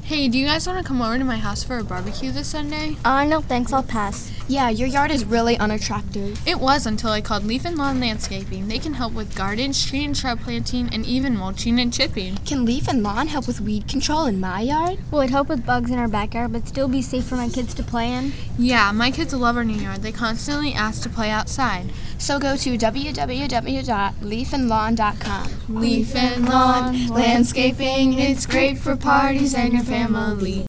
Hey, do you guys want to come over to my house for a barbecue this Sunday? No thanks, I'll pass. Yeah, your yard is really unattractive. It was until I called Leaf and Lawn Landscaping. They can help with gardens, tree and shrub planting, and even mulching and chipping. Can Leaf and Lawn help with weed control in my yard? Will it help with bugs in our backyard, but still be safe for my kids to play in? Yeah, my kids love our new yard. They constantly ask to play outside. So go to www.leafandlawn.com. Leaf and Lawn Landscaping, it's great for parties and your family.